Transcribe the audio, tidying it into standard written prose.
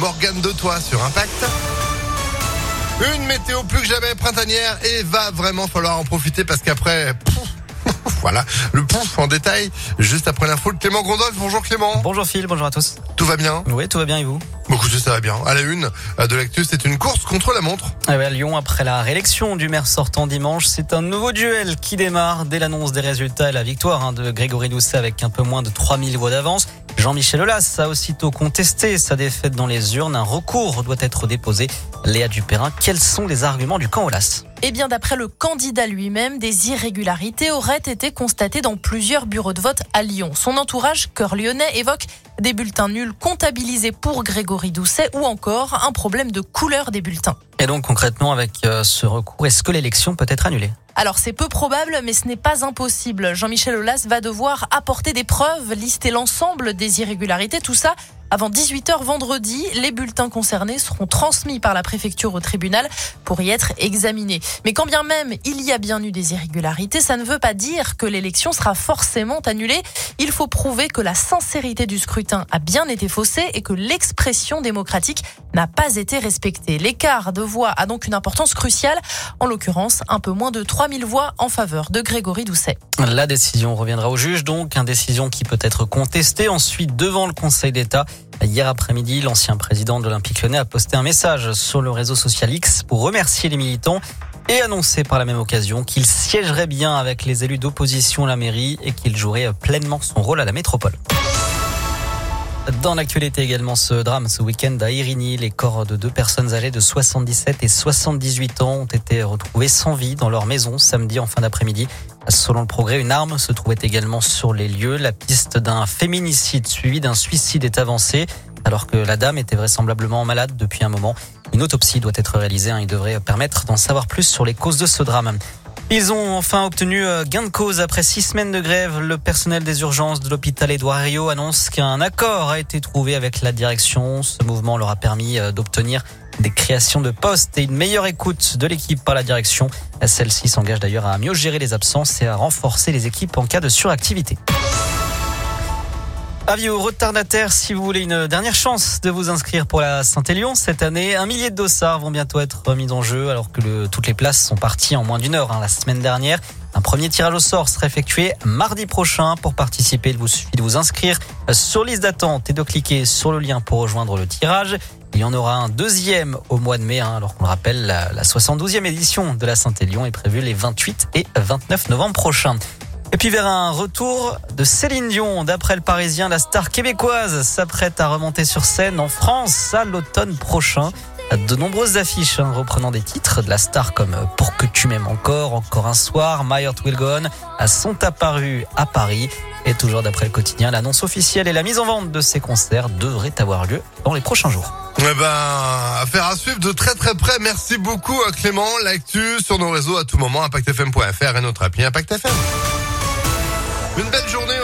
Morgane de Toi sur Impact. Une météo plus que jamais printanière et va vraiment falloir en profiter parce qu'après... Voilà, le pouf en détail, juste après l'info de Clément Grondolf. Bonjour Clément. Bonjour Phil, bonjour à tous. Tout va bien ? Oui, tout va bien et vous ? Bon, écoutez, ça va bien. À la une de l'actu, c'est une course contre la montre. À Lyon, après la réélection du maire sortant dimanche, c'est un nouveau duel qui démarre dès l'annonce des résultats et la victoire de Grégory Doucet avec un peu moins de 3000 voix d'avance. Jean-Michel Aulas a aussitôt contesté sa défaite dans les urnes. Un recours doit être déposé. Léa Dupérin, quels sont les arguments du camp Aulas ? Eh bien, d'après le candidat lui-même, des irrégularités auraient été constatées dans plusieurs bureaux de vote à Lyon. Son entourage, Cœur Lyonnais, évoque des bulletins nuls comptabilisés pour Grégory Doucet ou encore un problème de couleur des bulletins. Et donc concrètement, avec ce recours, est-ce que l'élection peut être annulée ? Alors c'est peu probable, mais ce n'est pas impossible. Jean-Michel Aulas va devoir apporter des preuves, lister l'ensemble des irrégularités, tout ça avant 18h vendredi. Les bulletins concernés seront transmis par la préfecture au tribunal pour y être examinés. Mais quand bien même il y a bien eu des irrégularités, ça ne veut pas dire que l'élection sera forcément annulée. Il faut prouver que la sincérité du scrutin a bien été faussée et que l'expression démocratique n'a pas été respectée. L'écart de voix a donc une importance cruciale, en l'occurrence un peu moins de 3000 voix en faveur de Grégory Doucet. La décision reviendra au juge, donc une décision qui peut être contestée ensuite devant le Conseil d'État. Hier après-midi, l'ancien président de l'Olympique Lyonnais a posté un message sur le réseau social X pour remercier les militants et annoncer par la même occasion qu'il siégerait bien avec les élus d'opposition à la mairie et qu'il jouerait pleinement son rôle à la métropole. Dans l'actualité également, ce drame ce week-end à Irigny, les corps de deux personnes âgées de 77 et 78 ans ont été retrouvés sans vie dans leur maison samedi en fin d'après-midi. Selon le Progrès, une arme se trouvait également sur les lieux. La piste d'un féminicide suivi d'un suicide est avancée, alors que la dame était vraisemblablement malade depuis un moment. Une autopsie doit être réalisée, il devrait permettre d'en savoir plus sur les causes de ce drame. Ils ont enfin obtenu gain de cause après 6 semaines de grève. Le personnel des urgences de l'hôpital Édouard Herriot annonce qu'un accord a été trouvé avec la direction. Ce mouvement leur a permis d'obtenir des créations de postes et une meilleure écoute de l'équipe par la direction. Celle-ci s'engage d'ailleurs à mieux gérer les absences et à renforcer les équipes en cas de suractivité. Avis aux retardataires, si vous voulez une dernière chance de vous inscrire pour la Saint-Élion cette année, 1 millier de dossards vont bientôt être mis en jeu alors que toutes les places sont parties en moins d'une heure la semaine dernière. Un premier tirage au sort sera effectué mardi prochain. Pour participer, il vous suffit de vous inscrire sur liste d'attente et de cliquer sur le lien pour rejoindre le tirage. Il y en aura un deuxième au mois de mai, alors qu'on le rappelle, la 72e édition de la Saint-Élion est prévue les 28 et 29 novembre prochains. Et puis vers un retour de Céline Dion. D'après le Parisien, la star québécoise s'apprête à remonter sur scène en France à l'automne prochain. De nombreuses affiches reprenant des titres de la star comme Pour que tu m'aimes encore un soir, My Heart Will Go On sont apparues à Paris. Et toujours d'après le quotidien, l'annonce officielle et la mise en vente de ces concerts devraient avoir lieu dans les prochains jours. Affaire à suivre de très très près. Merci beaucoup Clément. L'actu sur nos réseaux à tout moment, ImpactFM.fr et notre appli Impact FM. Une belle journée.